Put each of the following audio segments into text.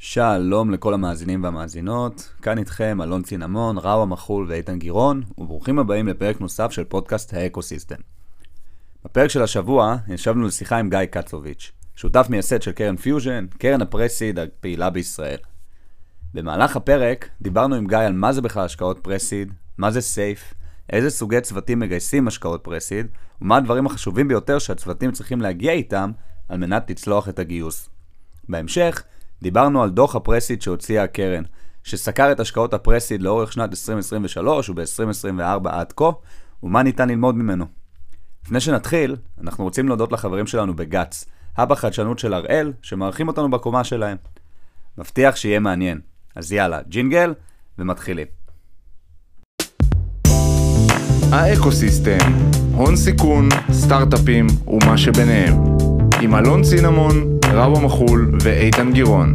שלום לכל המאזינים והמאזינות, כאן איתכם אלון צינמון, ראו המחול ואיתן גירון, וברוכים הבאים לפרק נוסף של פודקאסט האקוסיסטם. בפרק של השבוע ישבנו לשיחה עם גיא קצוביץ', שותף מייסד של קרן פיוז'ן, קרן הפרסיד הפעילה בישראל. במהלך הפרק דיברנו עם גיא על מה זה בכלל השקעות פרסיד, מה זה סייף, איזה סוגי צוותים מגייסים השקעות פרסיד, ומה הדברים החשובים ביותר שהצוותים צריכים להגיע איתם על מנת לצלוח את הגיוס. בהמשך, דיברנו על דוח הפרסיד שהוציאה הקרן, שסקר את השקעות הפרסיד לאורך שנת 2023 וב-2024 עד כה, ומה ניתן ללמוד ממנו. לפני שנתחיל, אנחנו רוצים להודות לחברים שלנו בגץ, האב החדשנות של הראל, שמארחים אותנו בקומה שלהם. מבטיח שיהיה מעניין. אז יאללה, ג'ינגל ומתחילים. האקוסיסטם, הון סיכון, סטארט-אפים ומה שביניהם. עם אלון צינמון, ראו המחול ואיתן גירון.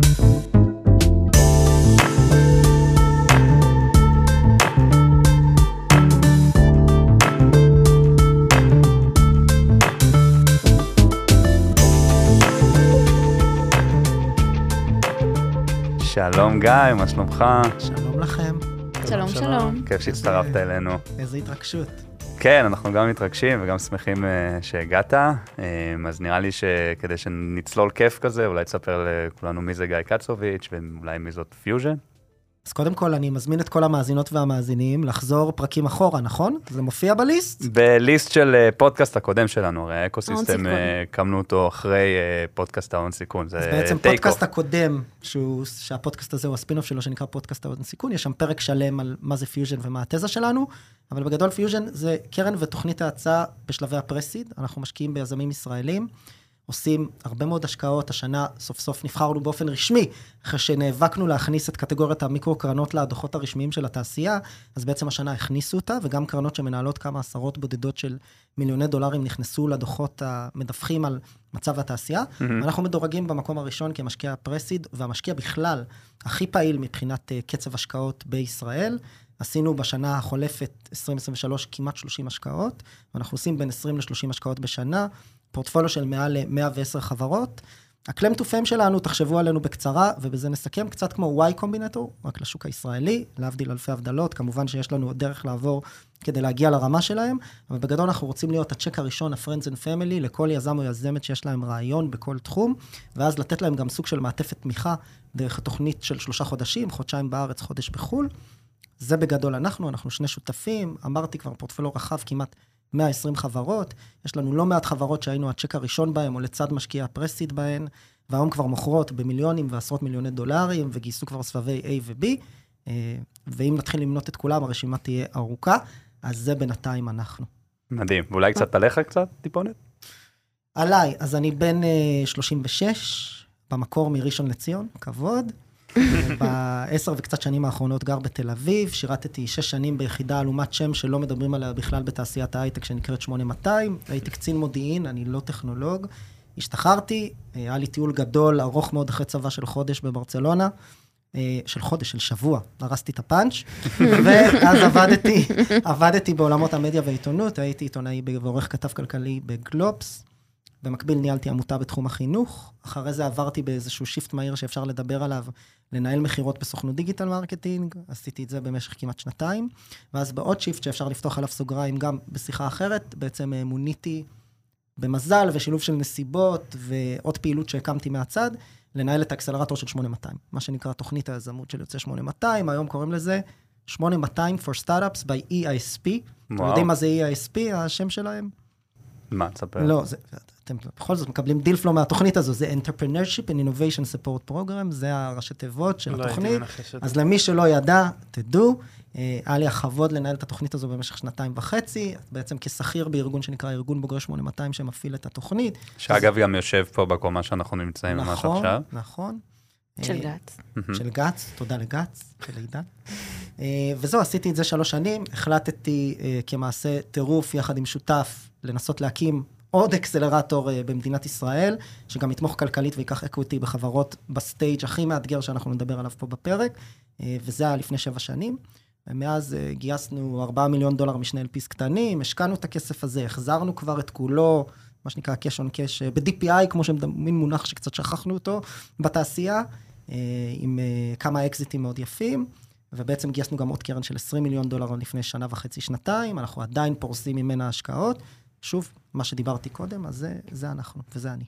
שלום גיא, מה שלומך? שלום לכם. שלום, שלום. כיף שהצטרפת אלינו. איזו התרגשות. כן, אנחנו גם מתרגשים וגם שמחים שהגעת, אז נראה לי שכדי שנצלול כיף כזה, אולי תספר לכולנו מי זה גיא קצוביץ' ואולי מי זאת פיוז'ן. אז קודם כל אני מזמין את כל המאזינות והמאזינים לחזור פרקים אחורה, נכון? זה מופיע בליסט? בליסט של פודקאסט הקודם שלנו, הרי האקוסיסטם קמנו אותו אחרי פודקאסט ההון סיכון. אז בעצם פודקאסט הקודם, שהפודקאסט הזה הוא הספינוף שלו, שנקרא פודקאסט ההון סיכון, יש שם פרק שלם על מה זה פיוז'ן ומה התזה שלנו, אבל בגדול פיוז'ן זה קרן ותוכנית ההצעה בשלבי הפרסיד, אנחנו משקיעים ביזמים ישראלים, עושים הרבה מאוד השקעות, השנה סוף סוף נבחרנו באופן רשמי, אחרי שנאבקנו להכניס את קטגוריית המיקרו-קרנות לדוחות הרשמיים של התעשייה, אז בעצם השנה הכניסו אותה, וגם קרנות שמנהלות כמה עשרות בודדות של מיליוני דולרים נכנסו לדוחות המדווחים על מצב התעשייה, ואנחנו מדורגים במקום הראשון כמשקיע הפרסיד, והמשקיע בכלל הכי פעיל מבחינת קצב השקעות בישראל, עשינו בשנה החולפת 2023 כמעט 30 השקעות, ואנחנו עושים בין 20 ל-30 השקעות בשנה, פורטפוליו של מעל 110 חברות. הקלם to fame שלנו, תחשבו עלינו בקצרה, ובזה נסכם קצת כמו Y Combinator, רק לשוק הישראלי, להבדיל אלפי הבדלות, כמובן שיש לנו עוד דרך לעבור כדי להגיע לרמה שלהם, אבל בגדול אנחנו רוצים להיות הצ'ק הראשון, ה-Friends and Family, לכל יזם או יזמת שיש להם רעיון בכל תחום, ואז לתת להם גם סוג של מעטפת תמיכה, דרך התוכנית של 3 חודשים, חודשיים בארץ, חודש בחול. זה בגדול אנחנו שני שותפים, אמרתי כבר פורטפוליו רחב כמעט 120 חברות, יש לנו לא מעט חברות שהיינו הצ'ק הראשון בהם, או לצד משקיע הפרסיד בהן, והיום כבר מוכרות במיליונים ועשרות מיליוני דולרים, וגייסו כבר סבבי A ו-B, ואם נתחיל למנות את כולם, הרשימה תהיה ארוכה, אז זה בינתיים אנחנו. מדהים, ואולי קצת עליך קצת, טיפונת? עליי, אז אני בן 36, במקור מראשון לציון, כבוד, ב10 וקצת שנים האחרונות גר בתל אביב, שירתתי 6 שנים ביחידה אלומת שם שלא מדברים עליה בכלל בתעשיית ההייטק שנקראת 8200, הייתי קצין מודיעין, אני לא טכנולוג, השתחררתי, היה לי טיול גדול, ארוך מאוד אחרי צבא של חודש בברצלונה, של שבוע, הרסתי את הפאנץ', ואז עבדתי בעולמות המדיה והעיתונות, הייתי עיתונאי ועורך כתב כלכלי בגלובס, במקביל ניהלתי עמותה בתחום החינוך, אחרי זה עברתי באיזשהו שיפט מהיר שאפשר לדבר עליו, לנהל מחירות בסוכנות דיגיטל מרקטינג, עשיתי את זה במשך כמעט 2 ואז בעוד שיפט שאפשר לפתוח עליו סוגריים גם בשיחה אחרת, בעצם מוניתי במזל ושילוב של נסיבות ועוד פעילות שהקמתי מהצד, לנהל את האקסלרטור של 8200, מה שנקרא תוכנית היזמות של יוצא 8200, היום קוראים לזה 8200 for Startups by EISP, אתם יודעים מה זה EISP, השם שלהם? מה, תספר? לא, אתם בכל זאת מקבלים דיל פלו מהתוכנית הזו, זה Entrepreneurship and Innovation Support Program, זה הראשי תיבות של התוכנית, אז למי שלא ידע, תדעו, היה לי הכבוד לנהל את התוכנית הזו במשך 2.5, בעצם כשכיר בארגון שנקרא ארגון בוגרי 8200 שמפעיל את התוכנית. שאגב גם יושב פה בקומה שאנחנו נמצאים ממש עכשיו. נכון. של גץ. של גץ, תודה לגץ, של עידן. וזהו, עשיתי את זה 3 שנים, החלטתי כמעשה טירוף יחד עם שותף לנסות להקים עוד אקסלרטור במדינת ישראל, שגם יתמוך כלכלית ויקח אקוויטי בחברות בסטייג' הכי מאתגר שאנחנו נדבר עליו פה בפרק, וזה היה לפני 7 שנים. ומאז גייסנו $4 מיליון משני LPs קטנים, השקענו את הכסף הזה, החזרנו כבר את כולו, מה שנקרא cash on cash, ב-DPI, כמו שמין מונח שקצת שכחנו אותו, בתעשייה, עם כמה אקזיטים מאוד יפים, ובעצם גייסנו גם עוד קרן של $20 מיליון לפני שנה וחצי, שנתיים, אנחנו עדיין פורסים ממנה השקעות. שוב, מה שדיברתי קודם, אז זה אנחנו, וזה אני.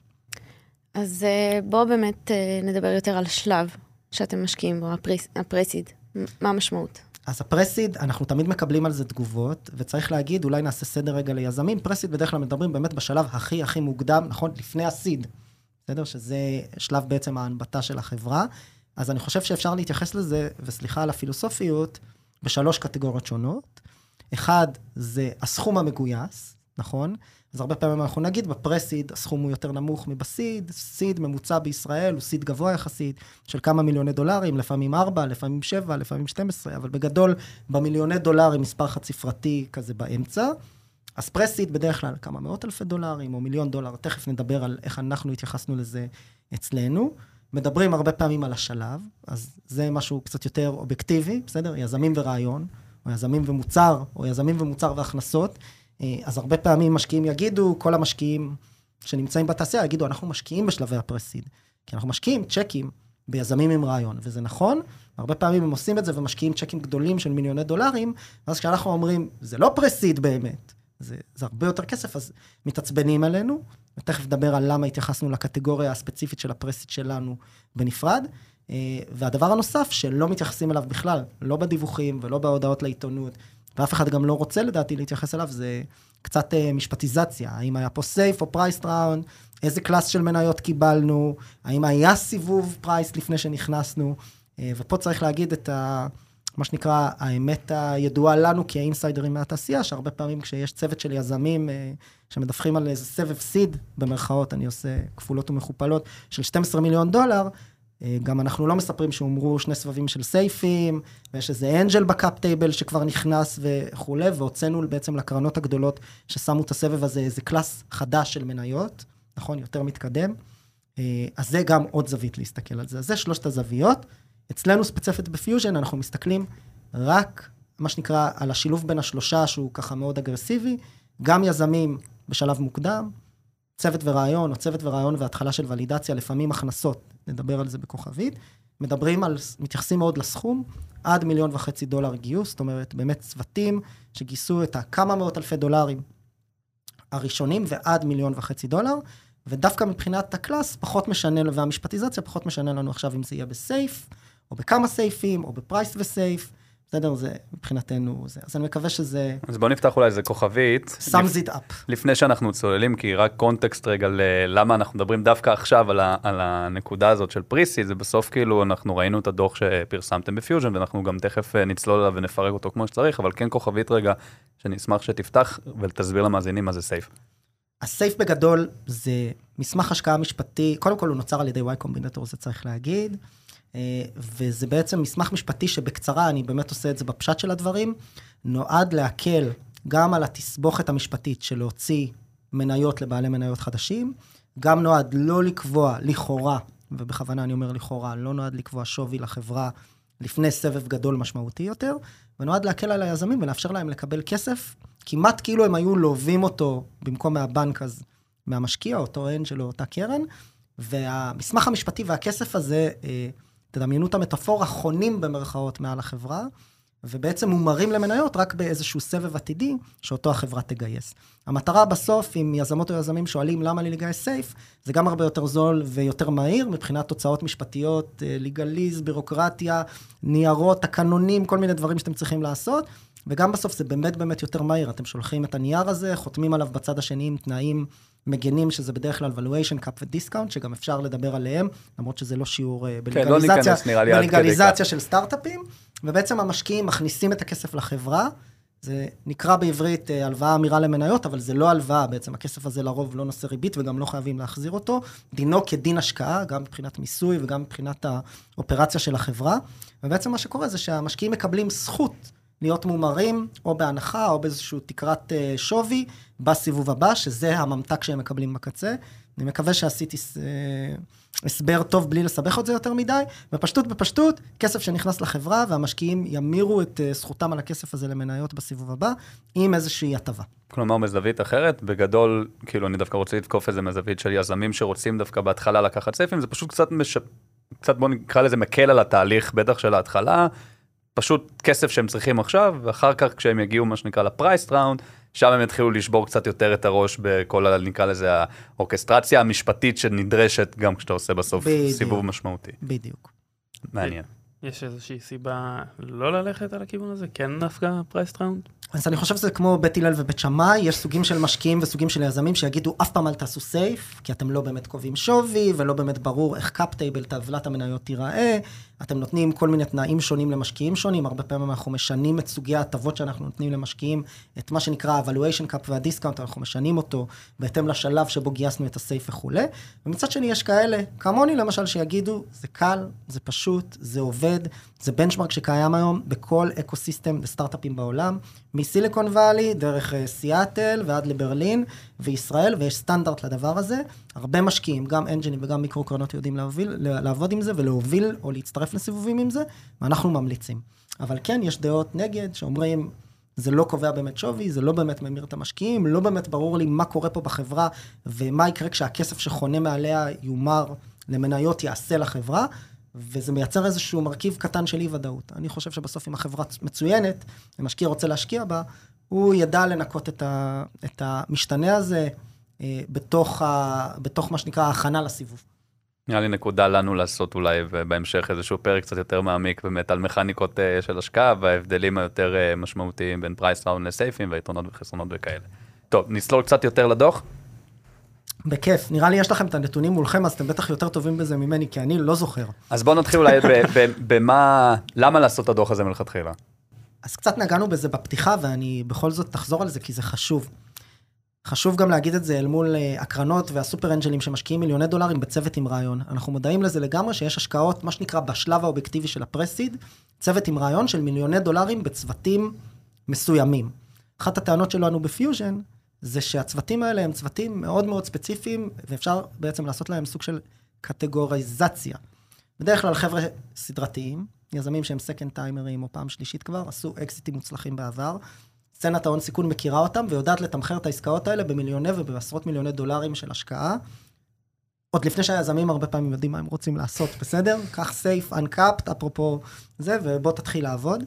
אז בואו באמת נדבר יותר על השלב שאתם משקיעים בו, הפרסיד. מה המשמעות? אז הפרסיד, אנחנו תמיד מקבלים על זה תגובות, וצריך להגיד, אולי נעשה סדר רגע ליזמים. פרסיד בדרך כלל מדברים באמת בשלב הכי מוקדם, נכון? לפני הסיד. בסדר? שזה שלב בעצם ההנבטה של החברה. אז אני חושב שאפשר להתייחס לזה, וסליחה על הפילוסופיות, בשלוש קטגוריות שונות. אחד, זה הסכום המגויס, נכון? אז הרבה פעמים אנחנו נגיד, בפרסיד הסכום הוא יותר נמוך מבסיד, סיד ממוצע בישראל הוא סיד גבוה יחסית, של כמה מיליוני דולרים, לפעמים 4, לפעמים 7, לפעמים 12, אבל בגדול, במיליוני דולרים, מספר חד ספרתי כזה באמצע. אז פרסיד בדרך כלל כמה מאות אלפי דולרים, או $1 מיליון, תכף נדבר על איך אנחנו התייחסנו לזה אצלנו. מדברים הרבה פעמים על השלב, אז זה משהו קצת יותר אובייקטיבי, בסדר? יזמים ורעיון, או יזמים ומוצר, או יזמים ומוצר והכנסות. אז הרבה פעמים משקיעים יגידו, כל המשקיעים שנמצאים בתעשייה יגידו, אנחנו משקיעים בשלבי הפרסיד, כי אנחנו משקיעים צ'קים ביזמים עם רעיון, וזה נכון, הרבה פעמים הם עושים את זה ומשקיעים צ'קים גדולים של $1 מיליוני, ואז כשאנחנו אומרים, זה לא פרסיד באמת, זה הרבה יותר כסף, אז מתעצבנים עלינו, ותכף נדבר על למה התייחסנו לקטגוריה הספציפית של הפרסיד שלנו בנפרד, והדבר הנוסף שלא מתייחסים אליו בכלל, לא בדיווחים ולא בהודעות לעיתונות, ואף אחד גם לא רוצה לדעתי להתייחס אליו, זה קצת משפטיזציה, האם היה פה סייף או פרייס ראונד, איזה קלאס של מניות קיבלנו, האם היה סיבוב פרייס לפני שנכנסנו, ופה צריך להגיד את מה שנקרא האמת הידועה לנו כאינסיידרים מהתעשייה, שהרבה פעמים כשיש צוות של יזמים שמדווחים על איזה סבב סיד, במרכאות אני עושה כפולות ומכופלות, של $12 מיליון, גם אנחנו לא מספרים שאומרו 2 סבבים של סייפים, ויש איזה אנג'ל בקאפ טייבל שכבר נכנס וכו', והוצאנו בעצם לקרנות הגדולות ששמו את הסבב הזה, איזה קלאס חדש של מניות, נכון, יותר מתקדם. אז זה גם עוד זווית להסתכל על זה. אז זה 3 הזוויות. אצלנו ספציפית בפיוז'ן, אנחנו מסתכלים רק, מה שנקרא, על השילוב בין השלושה, שהוא ככה מאוד אגרסיבי, גם יזמים בשלב מוקדם, צוות ורעיון, או צוות ורעיון והתחלה של ולידציה, לפעמים הכנסות, נדבר על זה בכוכבית, מתייחסים מאוד לסכום, עד $1.5 מיליון גיוס, זאת אומרת, באמת צוותים שגייסו את כמה מאות אלפי דולרים הראשונים, ועד $1.5 מיליון, ודווקא מבחינת הקלאס, פחות משנה, והמשפטיזציה פחות משנה לנו עכשיו אם זה יהיה בסייף, או בכמה סייפים, או בפרייס וסייף, בסדר, זה מבחינתנו זה. אז אני מקווה שזה... אז בוא נפתח אולי איזה כוכבית. sums it up. לפני שאנחנו צוללים, כי רק קונטקסט רגע למה אנחנו מדברים דווקא עכשיו על הנקודה הזאת של פריסי, זה בסוף כאילו אנחנו ראינו את הדוח שפרסמתם בפיוז'ן, ואנחנו גם תכף נצלול עליו ונפרק אותו כמו שצריך, אבל כן כוכבית רגע, שאני אשמח שתפתח ותסביר למאזינים מה זה סייף. הסייף בגדול זה מסמך השקעה משפטי, קודם כל הוא נוצר על ידי Y Combinator, זה צריך להגיד, וזה בעצם מסמך משפטי שבקצרה, אני באמת עושה את זה בפשט של הדברים, נועד להקל גם על התסבוכת המשפטית של להוציא מניות לבעלי מניות חדשים, גם נועד לא לקבוע לכאורה, ובכוונה אני אומר לכאורה, לא נועד לקבוע שווי לחברה לפני סבב גדול משמעותי יותר, ונועד להקל על היזמים ולאפשר להם לקבל כסף, כמעט כאילו הם היו לובים אותו במקום מהבנק אז מהמשקיע, אותו אנג'ל או אותה קרן, והמסמך המשפטי והכסף הזה, תדמיינו את המטאפורה, חונים במרכאות מעל החברה, ובעצם מומרים למניות רק באיזשהו סבב עתידי, שאותו החברה תגייס. המטרה בסוף, אם יזמות או יזמים שואלים למה לי לגייס סייף, זה גם הרבה יותר זול ויותר מהיר, מבחינת תוצאות משפטיות, ליגליז, בירוקרטיה, ניירות, תקנונים, כל מיני דברים שאתם צריכים לעשות, וגם בסוף זה באמת יותר מהיר. אתם שולחים את הנייר הזה, חותמים עליו בצד השני עם תנאים מגנים, שזה בדרך כלל valuation, cap ודיסקאונט, שגם אפשר לדבר עליהם, למרות שזה לא שיעור בלגליזציה של סטארט-אפים, ובעצם המשקיעים מכניסים את הכסף לחברה, זה נקרא בעברית הלוואה אמירה למניות, אבל זה לא הלוואה, בעצם הכסף הזה לרוב לא נושא ריבית, וגם לא חייבים להחזיר אותו, דינו כדין השקעה, גם מבחינת מיסוי, וגם מבחינת האופרציה של החברה, ובעצם מה שקורה זה שהמשקיעים מקבלים זכות, להיות מומרים, או בהנחה, או באיזשהו תקרת שווי, בסיבוב הבא, שזה הממתק שהם מקבלים בקצה. אני מקווה שעשיתי הסבר טוב בלי לסבך את זה יותר מדי, בפשטות, כסף שנכנס לחברה, והמשקיעים ימירו את זכותם על הכסף הזה למניות בסיבוב הבא, עם איזושהי הטבה. כלומר, מזווית אחרת, בגדול, כאילו אני דווקא רוצה לתקוף איזה מזווית של יזמים שרוצים דווקא בהתחלה לקחת סייפים, זה פשוט קצת קצת בוא נקרא לזה מקל על התהליך, בטח של ההתחלה, פשוט כסף שהם צריכים עכשיו, ואחר כך כשהם יגיעו מה שנקרא לפרייס ראונד, שם הם יתחילו לשבור קצת יותר את הראש בכל, נקרא לזה, האורקסטרציה המשפטית שנדרשת גם כשאתה עושה בסוף סיבוב משמעותי. בדיוק. מעניין. יש איזושהי סיבה לא ללכת על הכיוון הזה? כן דווקא פרייס ראונד? אז אני חושב שזה כמו בית הלל ובית שמאי, יש סוגים של משקיעים וסוגים של יזמים שיגידו אף פעם אל תעשו סייף, כי אתם לא באמת קובעים שווי, ולא באמת ברור איך קאפ טייבל, טבלת המניות תיראה, אתם נותנים כל מיני תנאים שונים למשקיעים שונים, הרבה פעמים אנחנו משנים את סוגי ההטבות שאנחנו נותנים למשקיעים, את מה שנקרא ה-valuation cap וה-discount, אנחנו משנים אותו בהתאם לשלב שבו גייסנו את הסייף וכו'. ומצד שני יש כאלה, כמוני למשל, שיגידו, זה קל, זה פשוט, זה עובד, זה בנצ'מרק שקיים היום בכל אקוסיסטם וסטארט-אפים בעולם, מסיליקון ואלי, דרך סיאטל ועד לברלין וישראל, ויש סטנדרט לדבר הזה. הרבה משקיעים, גם אנג'ינים וגם מיקרו קרנות יודעים לעבוד עם זה ולהוביל או להצטרף לסיבובים עם זה, ואנחנו ממליצים. אבל כן, יש דעות נגד שאומרים, זה לא קובע באמת שווי, זה לא באמת ממיר את המשקיעים, לא באמת ברור לי מה קורה פה בחברה, ומה יקרה כשהכסף שחונה מעליה יומר למניות יעשה לחברה, וזה מייצר איזשהו מרכיב קטן של אי-ודאות. אני חושב שבסוף אם החברה מצוינת, המשקיע רוצה להשקיע בה, הוא ידע לנקות את המשתנה הזה בתוך מה שנקרא ההכנה לסיבוב. נראה לי נקודה לנו לעשות אולי בהמשך איזשהו פרק קצת יותר מעמיק באמת על מכניקות של השקעה וההבדלים היותר משמעותיים בין פרייס ראונד לסייפים והיתרונות וחסרונות וכאלה. טוב, נסלול קצת יותר לדוח. בכיף, נראה לי יש לכם את הנתונים מולכם, אז אתם בטח יותר טובים בזה ממני, כי אני לא זוכר. אז בואו נתחיל אולי למה לעשות את הדוח הזה מלכתחילה? אז קצת נגענו בזה בפתיחה, ואני בכל זאת תחזור על זה, כי זה חשוב. חשוב גם להגיד את זה אל מול הקרנות והסופר אנג'לים שמשקיעים מיליוני דולרים בצוות עם רעיון. אנחנו מודעים לזה לגמרי שיש השקעות, מה שנקרא בשלב האובייקטיבי של הפרסיד, צוות עם רעיון של מיליוני דולרים בצוותים מסוימים. אחת הטענות שלנו בפיוז'ן, זה שהצוותים האלה הם צוותים מאוד מאוד ספציפיים, ואפשר בעצם לעשות להם סוג של קטגוריזציה. בדרך כלל חבר'ה סדרתיים, יזמים שהם סקנד טיימרים או פעם שלישית כבר, עשו אקזיטים מוצלחים בעבר, סצנת ההון סיכון מכירה אותם, ויודעת לתמחר את העסקאות האלה במיליוני ובעשרות מיליוני דולרים של השקעה, עוד לפני שהיזמים הרבה פעמים יודעים מה הם רוצים לעשות, בסדר? כך סייף, uncapped, אפרופו זה, ובוא תתחיל לעבוד.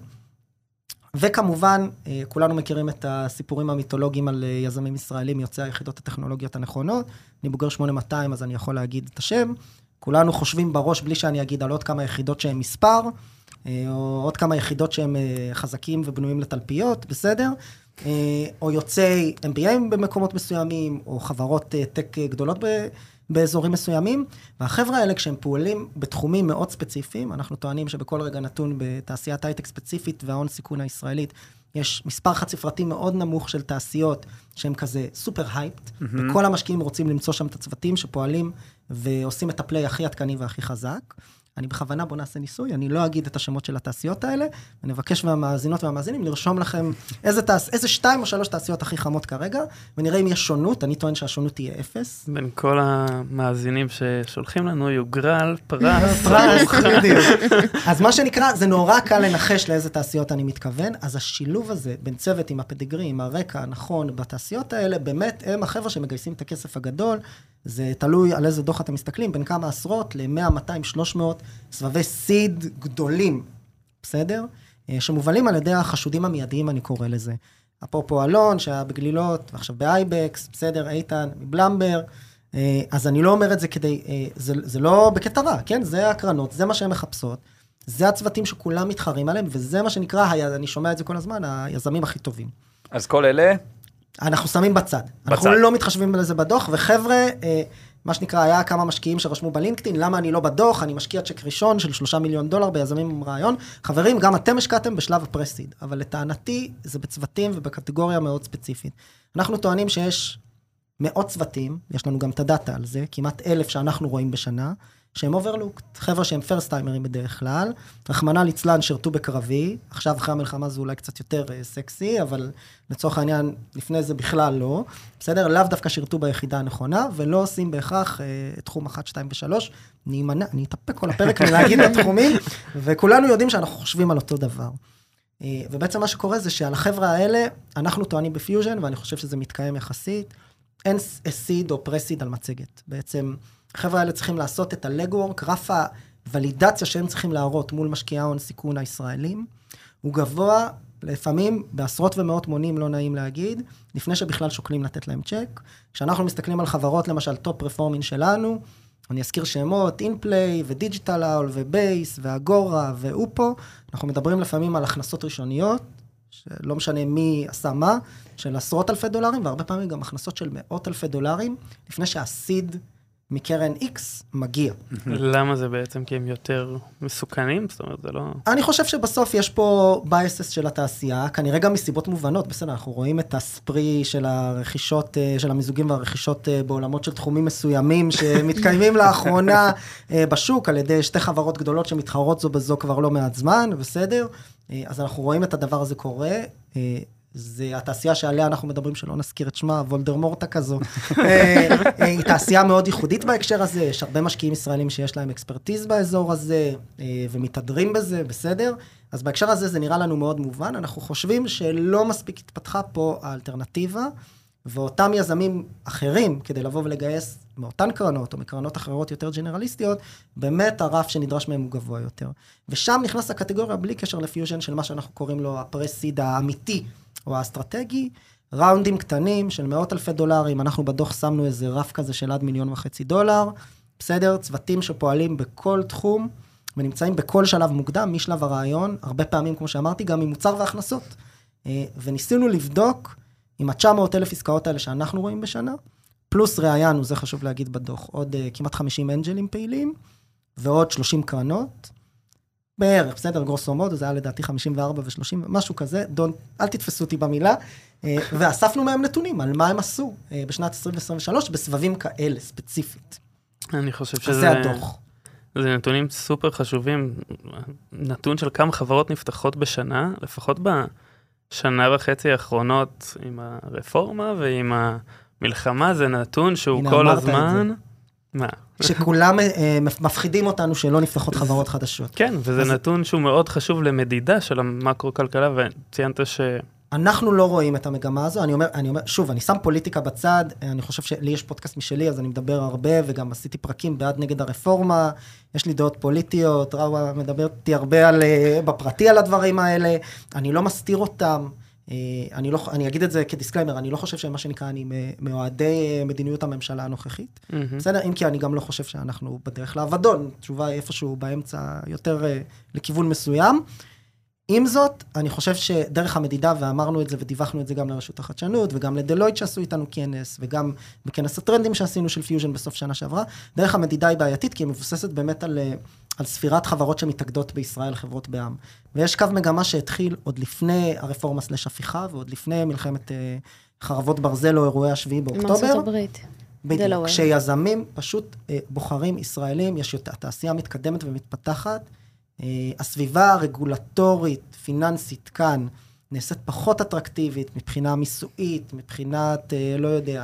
וכמובן, כולנו מכירים את הסיפורים המיתולוגיים על יזמים ישראלים, יוצאי היחידות הטכנולוגיות הנכונות, אני בוגר 8200, אז אני יכול להגיד את השם, כולנו חושבים בראש, בלי שאני אגיד על עוד כמה יחידות שהן מספר, או עוד כמה יחידות שהן חזקים ובנויים לתלפיות, בסדר? או יוצאי MBA במקומות מסוימים, או חברות טק גדולות באזורים מסוימים, והחבר'ה האלה כשהם פועלים בתחומים מאוד ספציפיים, אנחנו טוענים שבכל רגע נתון בתעשיית הייטק ספציפית וההון סיכון הישראלית, יש מספר חד ספרתי מאוד נמוך של תעשיות שהם כזה סופר הייפט, וכל המשקיעים רוצים למצוא שם את הצוותים שפועלים ועושים את הפליי הכי עדכני והכי חזק. אני בכוונה בוא נעשה ניסוי, אני לא אגיד את השמות של התעשיות האלה, ונבקש מהמאזינות והמאזינים לרשום לכם איזה 2 או 3 תעשיות הכי חמות כרגע, ונראה אם יש שונות, אני טוען שהשונות תהיה 0. בין כל המאזינים ששולחים לנו יוגרל, פרס. אז מה שנקרא, זה נורא קל לנחש לאיזה תעשיות אני מתכוון, אז השילוב הזה בין צוות עם הפדגרי, עם הרקע הנכון בתעשיות האלה, באמת הם החבר'ה שמגייסים את הכסף הגדול, זה תלוי על איזה דוח אתם מסתכלים, בין כמה עשרות ל-100, 200, 300 סבבי סיד גדולים, בסדר? שמובלים על ידי החשודים המיידיים, אני קורא לזה. אפרופו אלון, שהיה בגלילות, ועכשיו באייבקס, בסדר, איתן, מבלמבר, אז אני לא אומר את זה כדי, זה לא בקטרה, כן? זה הקרנות, זה מה שהן מחפשות, זה הצוותים שכולם מתחרים עליהם, וזה מה שנקרא, אני שומע את זה כל הזמן, היזמים הכי טובים. אז כל אלה? אנחנו שמים בצד. אנחנו לא מתחשבים על זה בדוח, וחבר'ה, מה שנקרא, היה כמה משקיעים שרשמו בלינקדאין, למה אני לא בדוח, אני משקיע צ'ק ראשון של $3 מיליון ביזמים עם רעיון. חברים, גם אתם השקעתם בשלב הפרסיד, אבל לטענתי זה בצוותים ובקטגוריה מאוד ספציפית. אנחנו טוענים שיש מאות צוותים, יש לנו גם את הדאטה על זה, כמעט 1,000 שאנחנו רואים בשנה, שהם אוברלוקט, חבר'ה שהם פרסט טיימרים בדרך כלל, רחמנא ליצלן שירתו בקרבי, עכשיו אחרי המלחמה זה אולי קצת יותר סקסי, אבל לצורך העניין לפני זה בכלל לא, בסדר? לאו דווקא שירתו ביחידה הנכונה, ולא עושים בהכרח תחום 1, 2 ו-3, אני אתאפק כל הפרק מלהגיד את התחומים, וכולנו יודעים שאנחנו חושבים על אותו דבר. ובעצם מה שקורה זה שעל החבר'ה האלה, אנחנו טוענים בפיוז'ן, ואני חושב שזה מתקיים יחסית, אין סיד או פרסיד על מצגת. בעצם, החבר'ה האלה צריכים לעשות את הלגוורק, רף הוולידציה שהם צריכים להראות מול משקיעי ההון סיכון הישראלים, הוא גבוה לפעמים בעשרות ומאות מונים, לא נעים להגיד, לפני שבכלל שוקלים לתת להם צ'ק. כשאנחנו מסתכלים על חברות, למשל טופ פרפורמינג שלנו, אני אזכיר שמות, אינפליי ודיג'יטל האול ובייס ואגורה ואופו, אנחנו מדברים לפעמים על הכנסות ראשוניות, שלא משנה מי עשה מה, של עשרות אלפי דולרים, והרבה פעמים גם הכנסות של מאות אלפי דולרים, לפני שהסיד מקרן X מגיע. למה זה בעצם? כי הם יותר מסוכנים? זאת אומרת, זה לא... אני חושב שבסוף יש פה בייסס של התעשייה, כנראה גם מסיבות מובנות, בסדר, אנחנו רואים את הספרי של הרכישות, של המיזוגים והרכישות בעולמות של תחומים מסוימים, שמתקיימים לאחרונה בשוק, על ידי שתי חברות גדולות שמתחרות זו בזו כבר לא מעט זמן, בסדר? אז אנחנו רואים את הדבר הזה קורה, זה התעשייה שעליה אנחנו מדברים, שלא נזכיר את שמה, וולדרמורטה כזו. היא תעשייה מאוד ייחודית בהקשר הזה, יש הרבה משקיעים ישראלים שיש להם אקספרטיז באזור הזה, ומתהדרים בזה, בסדר? אז בהקשר הזה זה נראה לנו מאוד מובן, אנחנו חושבים שלא מספיק התפתחה פה האלטרנטיבה, ואותם יזמים אחרים, כדי לבוא ולגייס מאותן קרנות, או מקרנות אחרות יותר ג'נרליסטיות, באמת הרף שנדרש מהם הוא גבוה יותר. ושם נכנס הקטגוריה בלי קשר לפיוז'ן של מה שאנחנו קוראים לו הפרסיד האמיתי, או האסטרטגי, ראונדים קטנים של מאות אלפי דולרים, אנחנו בדוח שמנו איזה רף כזה של עד $1.5 מיליון, בסדר? צוותים שפועלים בכל תחום, ונמצאים בכל שלב מוקדם, משלב הרעיון, הרבה פעמים, כמו שאמרתי, גם ממוצר והכנסות. וניסינו לבדוק עם 900,000 עסקאות האלה שאנחנו רואים בשנה, פלוס ראיינו, זה חשוב להגיד בדוח, עוד כמעט 50 אנג'לים פעילים, ועוד 30 קרנות, בערך, בסדר, גרוסו מודו, זה היה לדעתי 54 ו-30, משהו כזה, אל תתפסו אותי במילה, ואספנו מהם נתונים על מה הם עשו בשנת 2023, בסבבים כאלה, ספציפית. אני חושב שזה הדוח. זה נתונים סופר חשובים, נתון של כמה חברות נפתחות בשנה, לפחות בשנה וחצי האחרונות עם הרפורמה ועם המלחמה, זה נתון שהוא כל הזמן... מה? שכולם מפחידים אותנו שלא נפתחות חברות חדשות. כן, וזה נתון שהוא מאוד חשוב למדידה של המקרו-כלכלה, וציינת ש... אנחנו לא רואים את המגמה הזו, אני אומר, שוב, אני שם פוליטיקה בצד, אני חושב שלי יש פודקאסט משלי, אז אני מדבר הרבה, וגם עשיתי פרקים בעד נגד הרפורמה, יש לי דעות פוליטיות, ראווה מדבר איתי הרבה בפרטי על הדברים האלה, אני לא מסתיר אותם, אני אגיד את זה כדיסקליימר, אני לא חושב שמה שנקרא, אני מאוהדי מדיניות הממשלה הנוכחית. בסדר, אם כי אני גם לא חושב שאנחנו בדרך לאבדון, תשובה איפשהו באמצע יותר לכיוון מסוים. עם זאת, אני חושב שדרך המדידה, ואמרנו את זה ודיווחנו את זה גם לרשות החדשנות, וגם לדלויט שעשו איתנו כנס, וגם בכנס הטרנדים שעשינו של פיוז'ן בסוף שנה שעברה, דרך המדידה היא בעייתית, כי היא מבוססת באמת על ספירת חברות שמתאגדות בישראל, חברות בעם. ויש קו מגמה שהתחיל עוד לפני הרפורמה סלש הפיכה, ועוד לפני מלחמת חרבות ברזל או אירועי השביעי באוקטובר. עם ארצות הברית. בדיוק. כשיזמים פשוט בוחרים ישראלים, יש יותר, התעשייה מתקדמת ומתפתחת, הסביבה הרגולטורית, פיננסית כאן, נעשית פחות אטרקטיבית, מבחינה מיסויית, מבחינת, לא יודע,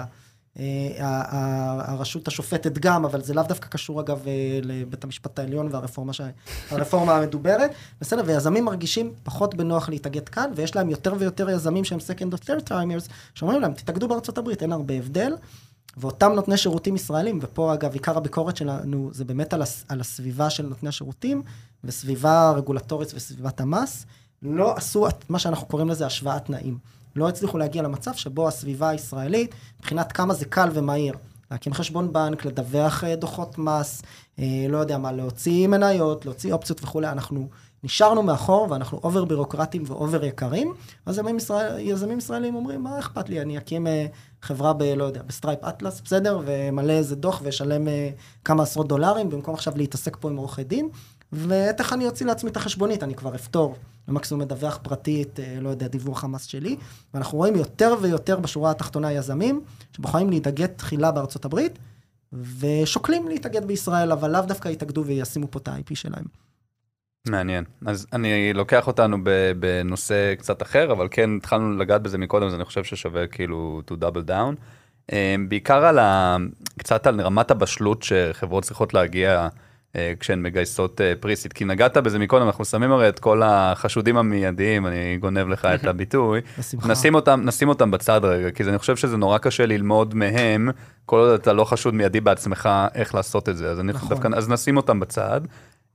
הרשות השופטת גם, אבל זה לאו דווקא קשור אגב לבית המשפט העליון והרפורמה המדוברת, בסדר, ויזמים מרגישים פחות בנוח להתאגד כאן, ויש להם יותר ויותר יזמים שהם second or third timers, שאומרים להם, תתאגדו בארצות הברית, אין הרבה הבדל, ואותם נותני שירותים ישראלים, ופה אגב עיקר הביקורת שלנו זה באמת על הסביבה של נותני השירותים, וסביבה רגולטורית וסביבת המס, לא עשו מה שאנחנו קוראים לזה השוואת תנאים. לא הצליחו להגיע למצב שבו הסביבה הישראלית, מבחינת כמה זה קל ומהיר, להקים חשבון בנק, לדווח דוחות מס, לא יודע מה, להוציא מניות, להוציא אופציות וכו', אנחנו נשארנו מאחור, ואנחנו אובר בירוקרטיים ואובר יקרים, אז יזמים ישראלים אומרים, מה אכפת לי, אני אקים חברה לא יודע, בסטרייפ אטלס, בסדר, ומלא איזה דוח, וישלם כמה עשרות דולרים, במקום עכשיו להתעסק פה עם עורכי דין, ואיך אני אוציא לעצמי את החשבונית, אני כבר אפתור, למקסימום מדווח פרטית, לא יודע, דיווח המס שלי, ואנחנו רואים יותר ויותר בשורה התחתונה יזמים, שבוחרים להתאגד תחילה בארצות הברית, ושוקלים להתאגד בישראל, אבל לאו דווקא יתאגדו וישימו פה את ה-IP שלהם. מעניין. אז אני לוקח אותנו בנושא קצת אחר, אבל כן התחלנו לגעת בזה מקודם, אז אני חושב ששווה כאילו to double down. בעיקר קצת על רמת הבשלות שחברות צריכות להגיע כשהן מגייסות פריסיט, כי נגעת בזה מקודם, אנחנו שמים הרי את כל החשודים המיידיים, אני גונב לך את הביטוי, נשים אותם בצד רגע, כי אני חושב שזה נורא קשה ללמוד מהם, כל עוד אתה לא חשוד מיידי בעצמך איך לעשות את זה, אז נשים אותם בצד.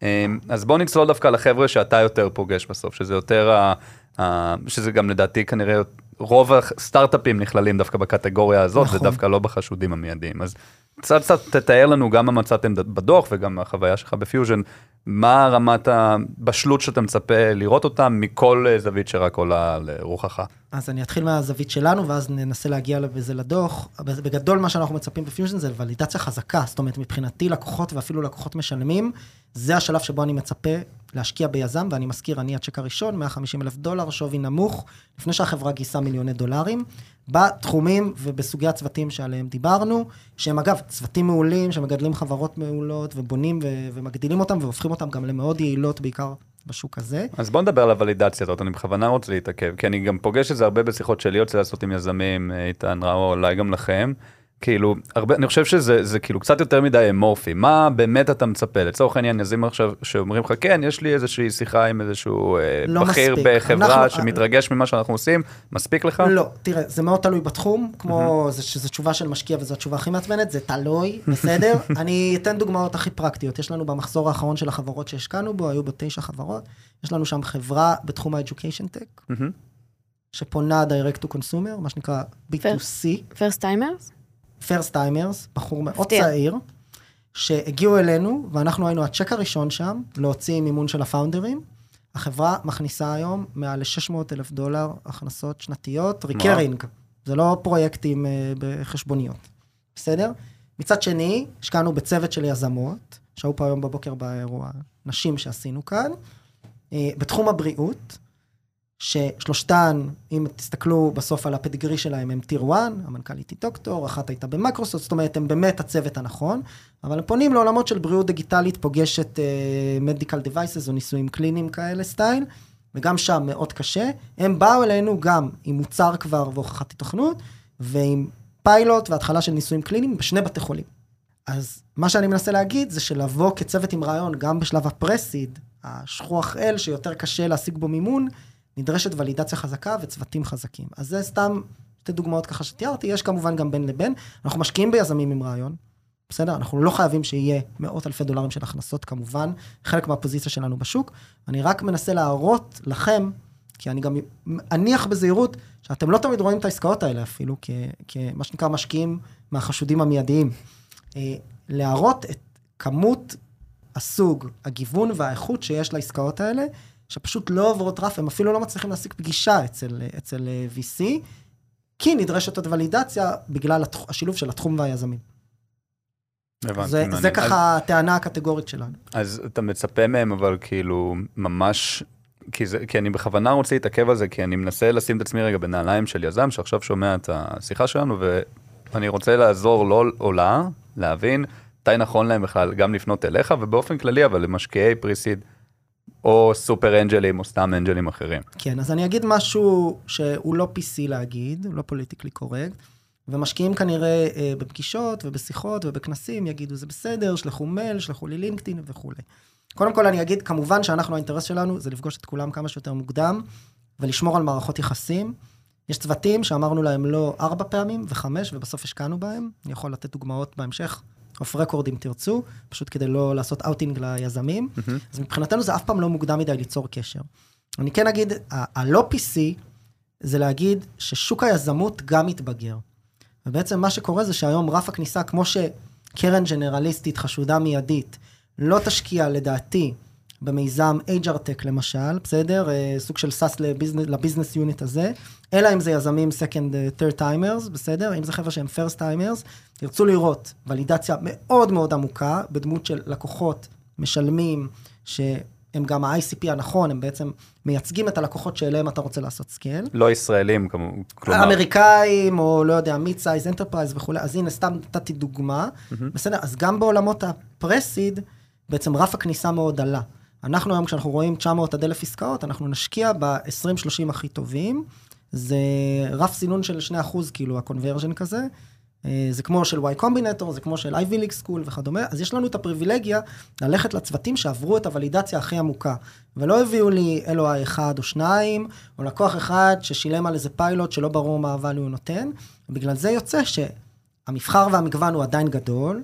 אז בוא נצלול דווקא לחבר'ה שאתה יותר פוגש בסוף, שזה יותר, שזה גם לדעתי כנראה, רוב הסטארט-אפים נכללים דווקא בקטגוריה הזאת, נכון. ודווקא לא בחשודים המיידיים. אז קצת תתאר לנו גם מה מצאתם בדוח, וגם החוויה שלך בפיוז'ן, מה רמת הבשלות שאתה מצפה לראות אותם, מכל זווית שרק עולה לרוחך. אז אני אתחיל מהזווית שלנו, ואז ננסה להגיע בזה לדוח. בגדול מה שאנחנו מצפים בפיוז'ן זה ולידציה חזקה, זאת אומרת, מבחינתי לקוחות ואפילו לקוחות משלמים, זה השלב שבו אני מצפה להשקיע ביזם, ואני מזכיר, אני הצ'ק הראשון, $150,000, שווי נמוך, לפני שהחברה גייסה מיליוני דולרים, בתחומים ובסוגי הצוותים שעליהם דיברנו, שהם אגב צוותים מעולים, שמגדלים חברות מעולות, ובונים ומגדילים אותם, והופכים אותם גם למאוד יעילות, בעיקר בשוק הזה. אז בוא נדבר על הוולידציה הזאת, אני בכוונה רוצה להתעכב, כי אני גם פוגש את זה הרבה בשיחות שלי, יוצא לעשות עם יזמים, איתן, ראו, אולי גם לכם, כאילו, אני חושב שזה כאילו קצת יותר מדי אמורפי, מה באמת אתה מצפה? לצורך העניין, יזמים עכשיו שאומרים לך, כן, יש לי איזושהי שיחה עם איזשהו בכיר בחברה שמתרגש ממה שאנחנו עושים, מספיק לך? לא, תראה, זה מאוד תלוי בתחום, כמו שזו תשובה של משקיע וזו התשובה הכי מעצבנת, זה תלוי, בסדר? אני אתן דוגמאות הכי פרקטיות, יש לנו במחזור האחרון של החברות שהשקענו בו, היו בו 9 חברות, יש לנו שם חברה בתחום ה-Education Tech, שפונה direct to consumer, מה שנקרא B2C. First timers? First timers, בחור מאוד צעיר, שהגיעו אלינו, ואנחנו היינו הצ'ק הראשון שם, להוציא מימון של הפאונדרים. החברה מכניסה היום מעל $600,000 הכנסות שנתיות, ריקרינג. זה לא פרויקטים בחשבוניות. בסדר? מצד שני, השקענו בצוות של יזמות, שהיו פה היום בבוקר באירוע, נשים שעשינו כאן, בתחום הבריאות, ששלושתן, אם תסתכלו בסוף על הפדגרי שלהם, הם טיר 1, המנכ"לית היא דוקטור, אחת הייתה במיקרוסופט, זאת אומרת, הם באמת הצוות הנכון, אבל הם פונים לעולמות של בריאות דיגיטלית, פוגשת medical devices או ניסויים קליניים כאלה סטייל, וגם שם מאוד קשה. הם באו אלינו גם עם מוצר כבר והוכחת תוכנות, ועם פיילוט והתחלה של ניסויים קליניים בשני בתי חולים. אז מה שאני מנסה להגיד זה שלבוא כצוות עם רעיון, גם בשלב הפרסיד, השכוח אל שיותר קשה להשיג בו מימון, נדרשת ולידציה חזקה וצוותים חזקים. אז זה סתם שתי דוגמאות ככה שתיארתי, יש כמובן גם בין לבין, אנחנו משקיעים ביזמים עם רעיון, בסדר? אנחנו לא חייבים שיהיה $100,000 של הכנסות כמובן, חלק מהפוזיציה שלנו בשוק, אני רק מנסה להראות לכם, כי אני גם אניח בזהירות, שאתם לא תמיד רואים את העסקאות האלה אפילו, כמה שנקרא משקיעים מהחשודים המיידיים, להראות את כמות הסוג, הגיוון והאיכות שיש לעסקאות האלה, שפשוט לא עוברות רף, הם אפילו לא מצליחים להשיג פגישה אצל VC, כי נדרשת עוד ולידציה בגלל השילוב של התחום והיזמים. זה ככה הטענה הקטגורית שלנו. אז אתה מצפה מהם, אבל כאילו ממש, כי אני בכוונה רוצה להתעכב על זה, כי אני מנסה לשים את עצמי רגע בנעליים של יזם, שעכשיו שומע את השיחה שלנו, ואני רוצה לעזור לו או לה, להבין, מתי נכון להם בכלל גם לפנות אליך, ובאופן כללי, אבל למשקיעי פריסיד, או סופר אנג'לים, או סתם אנג'לים אחרים. כן, אז אני אגיד משהו שהוא לא PC להגיד, הוא לא פוליטיקלי קורקט, ומשקיעים כנראה בפגישות ובשיחות ובכנסים, יגידו זה בסדר, שלחו מייל, שלחו לי לינקדאין וכו'. קודם כל אני אגיד, כמובן שאנחנו, האינטרס שלנו זה לפגוש את כולם כמה שיותר מוקדם, ולשמור על מערכות יחסים. יש צוותים שאמרנו להם לא 4 פעמים ו5, ובסוף השקענו בהם. אני יכול לתת דוגמאות בהמשך, אוף רקורד אם תרצו, פשוט כדי לא לעשות אאוטינג ליזמים. אז מבחינתנו זה אף פעם לא מוקדם מדי ליצור קשר. אני כן אגיד, הלא PC זה להגיד ששוק היזמות גם מתבגר. ובעצם מה שקורה זה שהיום רף הכניסה, כמו שקרן ג'נרליסטית חשודה מיידית, לא תשקיע לדעתי במיזם HRTech למשל, בסדר? סוג של סאס לביזנס יוניט הזה, אלא אם זה יזמים second, third timers, בסדר? אם זה חבר'ה שהם first timers, תרצו לראות ולידציה מאוד מאוד עמוקה, בדמות של לקוחות משלמים, שהם גם ה-ICP הנכון, הם בעצם מייצגים את הלקוחות שאליהם אתה רוצה לעשות סקייל. לא ישראלים, כלומר. אמריקאים, או לא יודע, mid-size enterprise וכו', אז הנה סתם נתתי דוגמה, בסדר? אז גם בעולמות הפרסיד, בעצם רף הכניסה מאוד עלה. אנחנו היום, כשאנחנו רואים 900 עד 1,000 עסקאות, אנחנו נשקיע ב-20-30 הכי טובים, זה רף סינון של 2%, כאילו, הקונברז'ן כזה, זה כמו של Y Combinator, זה כמו של Ivy League School וכדומה, אז יש לנו את הפריבילגיה ללכת לצוותים שעברו את הוולידציה הכי עמוקה, ולא הביאו לי LOI 1 או 2, או לקוח אחד ששילם על איזה פיילוט שלא ברור מה אבל הוא נותן, ובגלל זה יוצא שהמבחר והמגוון הוא עדיין גדול,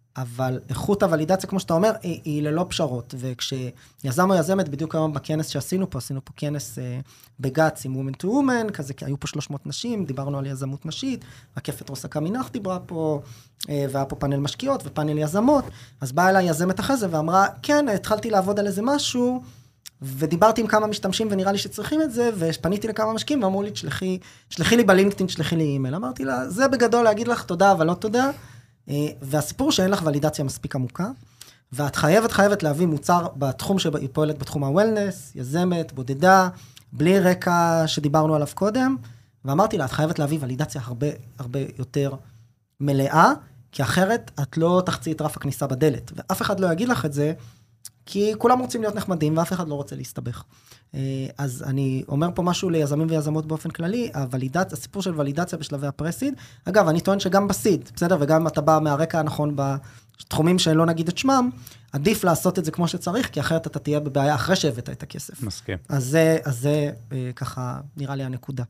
אבל איכות הוולידציה, כמו שאתה אומר, היא ללא פשרות. וכשיזם או יזמת, בדיוק היום בכנס שעשינו פה, עשינו פה כנס בגץ עם Women to Women, כזה, כי היו פה 300 נשים, דיברנו על יזמות נשית, רקפת רוסקה מינך דיברה פה, והיה פה פאנל משקיעות ופאנל יזמות, אז באה אליי יזמת אחרי זה ואמרה, כן, התחלתי לעבוד על איזה משהו, ודיברתי עם כמה משתמשים ונראה לי שצריכים את זה, ופניתי לכמה משקיעים ואמרו לי, שלחי לי בלינקדאין, שלחי לי אימייל. אמרתי לה, זה בגדול להגיד לך תודה, אבל לא תודה. והסיפור שאין לך ולידציה מספיק עמוקה, ואת חייבת להביא מוצר בתחום שהיא פועלת בתחום ה-wellness, יזמת, בודדה, בלי רקע שדיברנו עליו קודם, ואמרתי לה, את חייבת להביא ולידציה הרבה יותר מלאה, כי אחרת את לא תחצי את רף הכניסה בדלת, ואף אחד לא יגיד לך את זה, כי כולם רוצים להיות נחמדים, ואף אחד לא רוצה להסתבך. אז אני אומר פה משהו ליזמים ויזמות באופן כללי, הסיפור של ולידציה בשלבי הפרסיד, אגב, אני טוען שגם בסיד, בסדר? וגם אתה בא מהרקע הנכון בתחומים שלא נגיד את שמם, עדיף לעשות את זה כמו שצריך, כי אחרת אתה תהיה בבעיה אחרי שהבאת את הכסף. מסכים. אז זה ככה נראה לי הנקודה.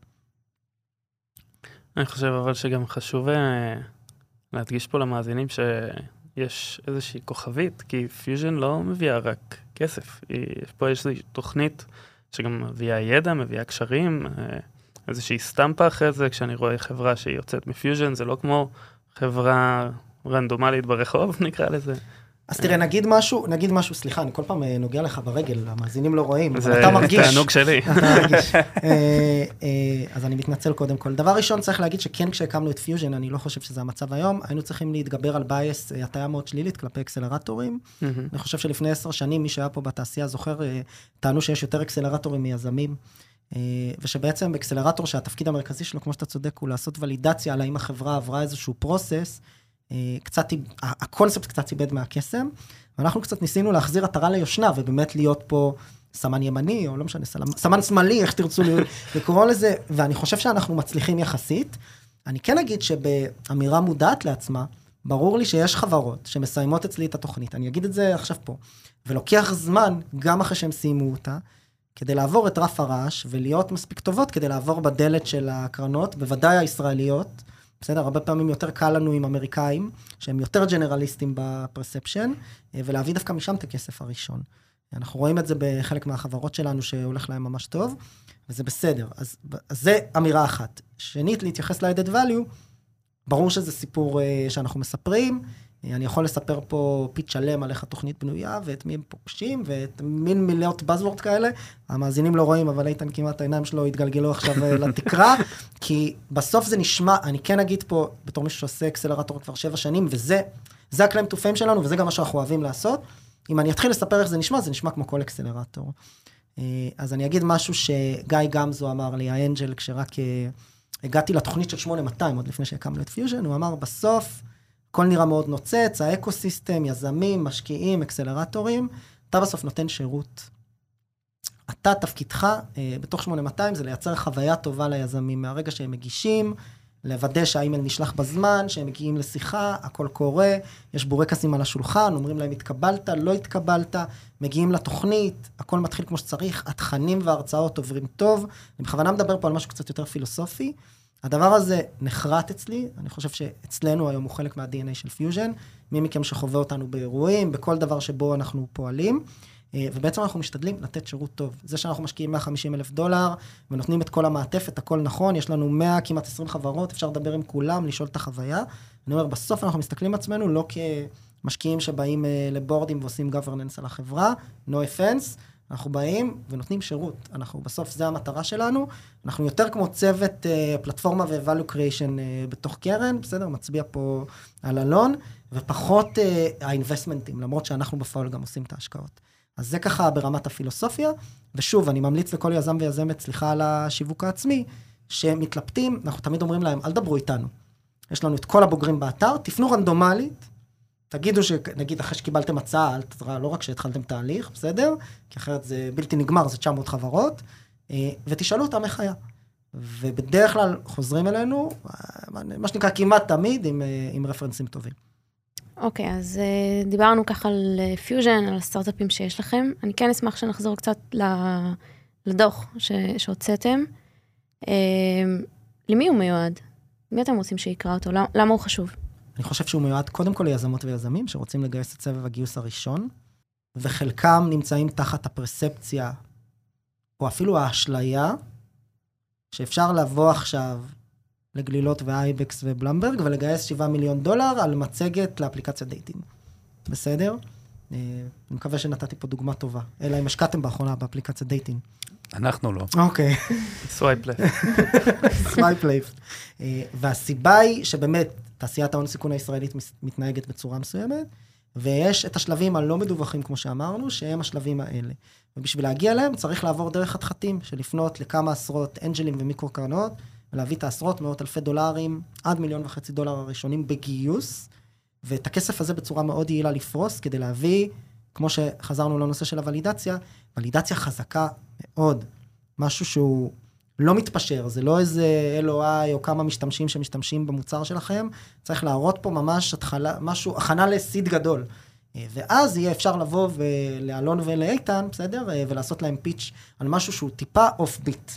אני חושב אבל שגם חשוב להדגיש פה למאזינים שיש איזושהי כוכבית, כי פיוז'ן לא מביאה רק כסף. יש פה איזושהי תוכנית שגם מביאה ידע, מביאה קשרים, איזושהי סטמפה אחרי זה, כשאני רואה חברה שהיא יוצאת מפיוז'ן, זה לא כמו חברה רנדומלית ברחוב, נקרא לזה. אז תראה, נגיד משהו, סליחה, אני כל פעם נוגע לך ברגל, המאזינים לא רואים, אבל זה אתה מרגיש. תענוג שלי. אתה מרגיש. אז אני מתנצל קודם כל. דבר ראשון צריך להגיד שכן כשהקמנו את פיוז'ן, אני לא חושב שזה המצב היום, היינו צריכים להתגבר על בייס, הטיה מאוד שלילית כלפי אקסלרטורים. אני חושב שלפני 10 שנים, מי שהיה פה בתעשייה זוכר, טענו שיש יותר אקסלרטורים מיזמים, ושבעצם אקסלרטור שהתפקיד המרכזי שלו, כמו שאתה צודק, הוא לעשות ולידציה על האם החברה עברה איזשהו פרוסס, הקונספט קצת איבד מהקסם, ואנחנו קצת ניסינו להחזיר עטרה ליושנה, ובאמת להיות פה סמן ימני, או לא משנה, סמן שמאלי, איך תרצו לקרוא לזה, ואני חושב שאנחנו מצליחים יחסית. אני כן אגיד שבאמירה מודעת לעצמה, ברור לי שיש חברות שמסיימות אצלי את התוכנית, אני אגיד את זה עכשיו פה, ולוקח זמן, גם אחרי שהם סיימו אותה, כדי לעבור את רף הרעש, ולהיות מספיק טובות כדי לעבור בדלת של הקרנות, בוודאי הישראליות, בסדר, הרבה פעמים יותר קל לנו עם אמריקאים, שהם יותר ג'נרליסטים בפרספשן, ולהביא דווקא משם את הכסף הראשון. אנחנו רואים את זה בחלק מהחברות שלנו, שהולך להם ממש טוב, וזה בסדר. אז זה אמירה אחת. שנית, להתייחס ל-added value, ברור שזה סיפור שאנחנו מספרים, אני יכול לספר פה פיץ' שלם על איך התוכנית בנויה, ואת מי הם פוגשים, ואת מין מיליאות בזוורד כאלה. המאזינים לא רואים, אבל איתן כמעט העיניים שלו התגלגלו עכשיו לתקרה, כי בסוף זה נשמע, אני כן אגיד פה, בתור מישהו שעושה אקסלרטור כבר 7 שנים, וזה הקליים טו פיים שלנו, וזה גם מה שאנחנו אוהבים לעשות. אם אני אתחיל לספר איך זה נשמע כמו כל אקסלרטור. אז אני אגיד משהו שגיא גמזו אמר לי, האנג'ל, כשרק הגעתי לתוכנית של 8200, עוד לפני שהקמנו את פיוז'ן, הוא אמר, בסוף, הכל נראה מאוד נוצץ, האקוסיסטם, יזמים, משקיעים, אקסלרטורים, אתה בסוף נותן שירות. אתה, תפקידך, בתוך 8200, זה לייצר חוויה טובה ליזמים, מהרגע שהם מגישים, לוודא שהאימייל נשלח בזמן, שהם מגיעים לשיחה, הכל קורה, יש בורקסים על השולחן, אומרים להם התקבלת, לא התקבלת, מגיעים לתוכנית, הכל מתחיל כמו שצריך, התכנים וההרצאות עוברים טוב, אני בכוונה מדבר פה על משהו קצת יותר פילוסופי, הדבר הזה נחרט אצלי, אני חושב שאצלנו היום הוא חלק מה-DNA של פיוז'ן, מי מכם שחווה אותנו באירועים, בכל דבר שבו אנחנו פועלים, ובעצם אנחנו משתדלים לתת שירות טוב. זה שאנחנו משקיעים $150,000, ונותנים את כל המעטפת, הכל נכון, יש לנו 100, כמעט 20 חברות, אפשר לדבר עם כולם, לשאול את החוויה. אני אומר, בסוף אנחנו מסתכלים עצמנו, לא כמשקיעים שבאים לבורדים ועושים governance על החברה, no offense, אנחנו באים ונותנים שירות. בסוף זה המטרה שלנו. אנחנו יותר כמו צוות פלטפורמה ו-value creation בתוך קרן, בסדר? מצביע פה על אלון, ופחות האינבסטמנטים, למרות שאנחנו בפועל גם עושים את ההשקעות. אז זה ככה ברמת הפילוסופיה, ושוב, אני ממליץ לכל יזם ויזמת, סליחה על השיווק העצמי, שמתלבטים, אנחנו תמיד אומרים להם, אל דברו איתנו. יש לנו את כל הבוגרים באתר, תפנו רנדומלית, תגידו שנגיד אחרי שקיבלתם הצעה, לא רק שהתחלתם תהליך, בסדר? כי אחרת זה בלתי נגמר, זה 900 חברות, ותשאלו אותם איך היה. ובדרך כלל חוזרים אלינו, מה שנקרא כמעט תמיד, עם רפרנסים טובים. אוקיי, אז דיברנו ככה על פיוז'ן, על הסטארט-אפים שיש לכם. אני כן אשמח שנחזור קצת לדוח שהוצאתם. למי הוא מיועד? מי אתם רוצים שיקרא אותו? למה הוא חשוב? אני חושב שהוא מיועד קודם כל ליזמות ויזמים, שרוצים לגייס את סבב הגיוס הראשון, וחלקם נמצאים תחת הפרספציה, או אפילו האשליה, שאפשר לבוא עכשיו לגלילות ואייבקס ובלמברג, ולגייס $7 מיליון על מצגת לאפליקציה דייטינג. בסדר? אני מקווה שנתתי פה דוגמה טובה. אלא אם השקעתם באחרונה באפליקציה דייטינג. אנחנו לא. אוקיי. סווייפ לפט. סווייפ לפט. והסיבה היא שבאמת תעשיית ההון סיכון הישראלית מתנהגת בצורה מסוימת, ויש את השלבים הלא מדווחים, כמו שאמרנו, שהם השלבים האלה. ובשביל להגיע אליהם צריך לעבור דרך חתחתים, של לפנות לכמה עשרות אנג'לים ומיקרו קרנות, ולהביא את העשרות מאות אלפי דולרים, עד $1.5 מיליון הראשונים בגיוס, ואת הכסף הזה בצורה מאוד יעילה לפרוס, כדי להביא, כמו שחזרנו לנושא של הוולידציה, ולידציה חזקה מאוד. משהו שהוא לא מתפשר, זה לא איזה LOI או כמה משתמשים שמשתמשים במוצר שלכם, צריך להראות פה ממש משהו, הכנה לסיד גדול. ואז יהיה אפשר לבוא לאלון ולאיתן, בסדר? ולעשות להם פיץ' על משהו שהוא טיפה אוף ביט.